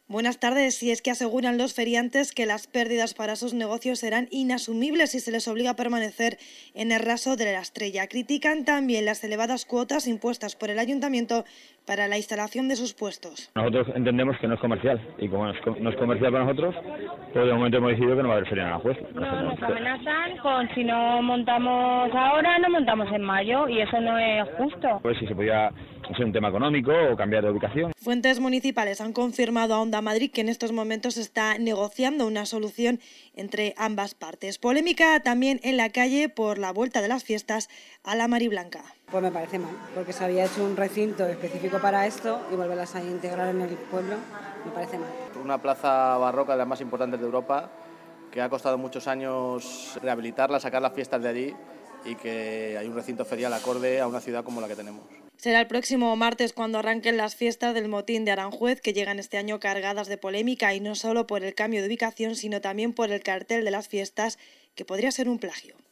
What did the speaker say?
Buenas tardes. Y es que aseguran los feriantes que las pérdidas para sus negocios serán inasumibles si se les obliga a permanecer en el raso de la Estrella. Critican también las elevadas cuotas impuestas por el ayuntamiento para la instalación de sus puestos. Nosotros entendemos que no es comercial y como no es comercial para nosotros, pues de momento hemos decidido que no va a haber feria en Aranjuez. Nos amenazan con si no montamos ahora, no montamos en mayo y eso no es justo. Pues si se podía ser un tema económico o cambiar de ubicación. Fuentes municipales han confirmado a Onda Madrid que en estos momentos está negociando una solución entre ambas partes. Polémica también en la calle por la vuelta de las fiestas a la Mariblanca. Pues me parece mal, porque se había hecho un recinto específico para esto y volverlas a integrar en el pueblo me parece mal. Una plaza barroca de las más importantes de Europa, que ha costado muchos años rehabilitarla, sacar las fiestas de allí y que hay un recinto ferial acorde a una ciudad como la que tenemos. Será el próximo martes cuando arranquen las fiestas del Motín de Aranjuez, que llegan este año cargadas de polémica y no solo por el cambio de ubicación, sino también por el cartel de las fiestas, que podría ser un plagio.